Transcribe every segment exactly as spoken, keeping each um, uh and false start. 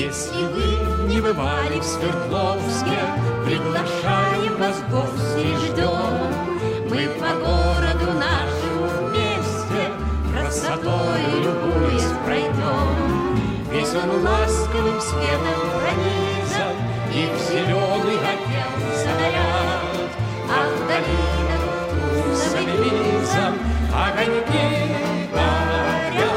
Если вы не бывали в Свердловске, приглашаем вас в гости и ждем. Мы по городу нашему вместе, красотой любуясь пройдем. Весь он ласковым светом пронизан, и в зеленый оделся наряд, а в долинах вкусом и визом огоньки горят.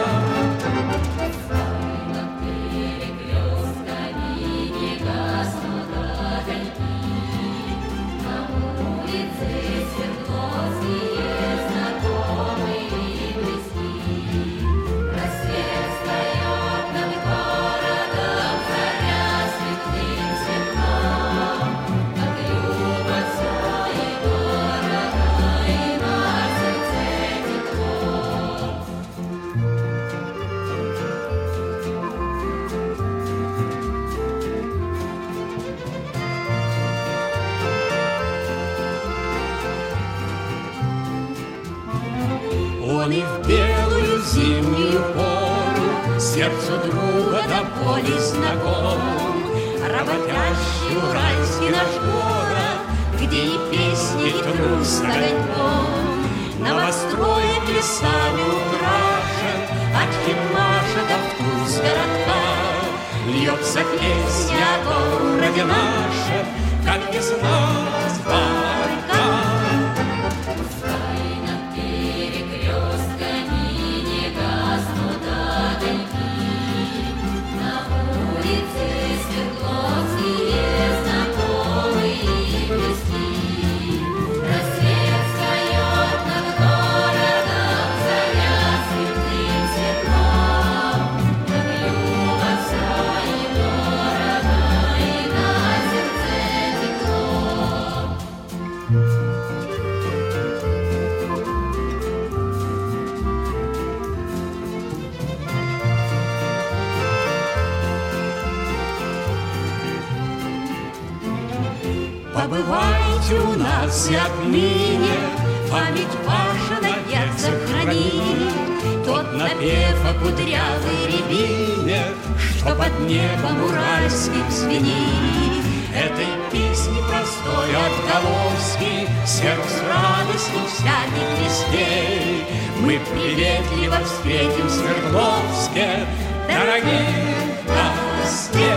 Он и в белую зимнюю пору сердцу друга до боли знаком. Работящий уральский наш город, где и песни, и труд с огоньком. Новостроек лесами украшен, от Химаша до вкус городка. Льется песня о городе нашем, как весна с барка. Побывайте у нас и отныне, память ваша навек сохрани. Тот напев о кудрявой рябине, что под небом уральским звенит. Этой песни простой отголоски сердце радостью всяких вестей. Мы приветливо встретим в Свердловске дорогих гостей.